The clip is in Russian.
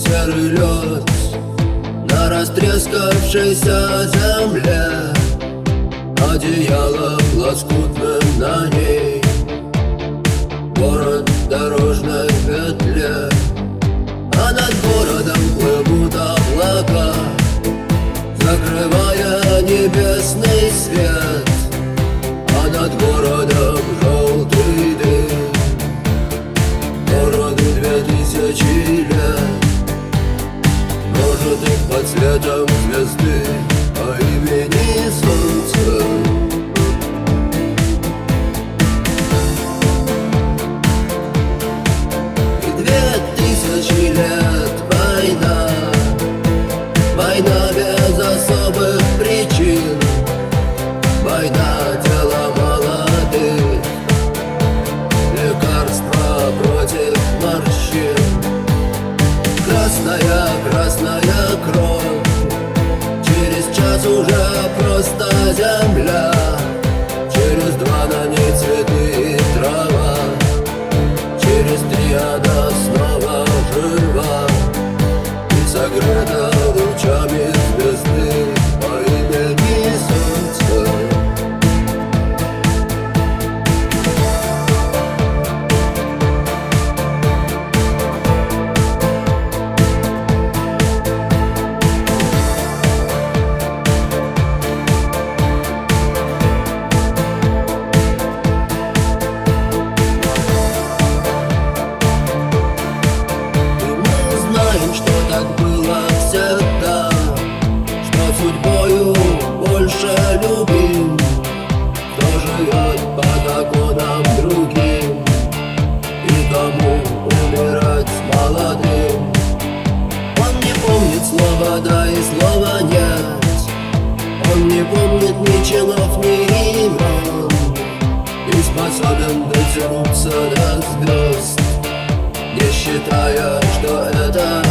серый лед на растрескавшейся земле, одеяло лоскутным на ней, город в дорожной петле. А над городом плывут облака, закрывая небесный свет. А над городом желтый дым, городу 2000 лет. Прожитых под светом звезды по имени Солнце. И 2000 лет война, война без особых причин, война дело молодых, лекарства против морщин. Красная, красная кровь, через час уже просто земля, через 2 на ней цветы и трава, через 3 она снова жива и согрета лучами звезды по имени Солнце. Что так было всегда, что судьбою больше любим, кто живет по законам другим и кому умирать с молодым. Он не помнит слова «да» и слова «нет», он не помнит ни чинов, ни имен, и способен дотянуться до звезд, не считая, что это